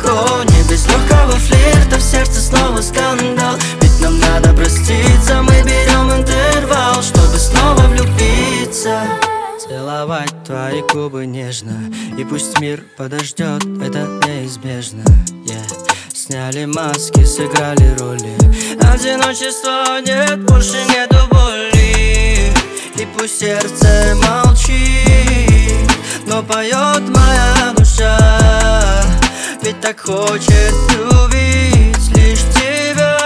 легко, не без легкого флирта, в сердце снова скандал. Ведь нам надо проститься, мы берем интервал, чтобы снова влюбиться. Целовать твои губы нежно, и пусть мир подождет, это неизбежно. Сняли маски, сыграли роли, одиночества нет, больше нету боли. И пусть сердце молчит, но поет моя душа, ведь так хочет увидеть лишь тебя.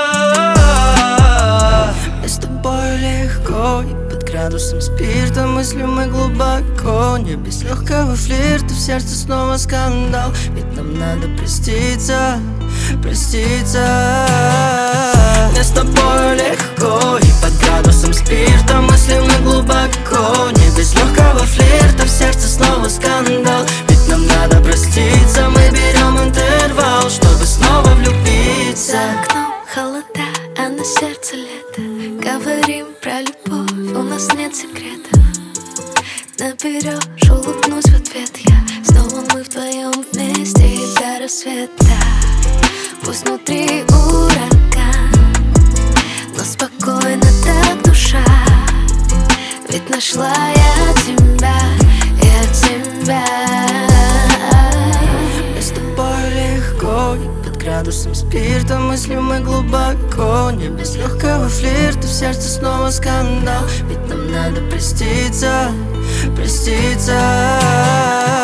Мне с тобой легко, и под градусом спирта мыслим мы глубоко, не без легкого флирта, в сердце снова скандал. Ведь нам надо проститься, проститься. Мне с тобой легко, и под градусом спирта мыслим мы глубоко, не без легкого флирта, в сердце снова скандал. Ведь нам надо проститься, мы берем интервал, чтобы снова влюбиться. За окном холода, а на сердце лето. Говорим про любовь, у нас нет секретов. Наберешь, улыбнусь в ответ я. Снова мы вдвоем вместе и до рассвета. Пусть внутри ураган, но спокойно так душа. Ведь нашла я тебя, я тебя. Мне с тобой легко, и под градусом спирта мыслим мы глубоко, не без легкого флирта, в сердце снова скандал. Ведь нам надо проститься, проститься.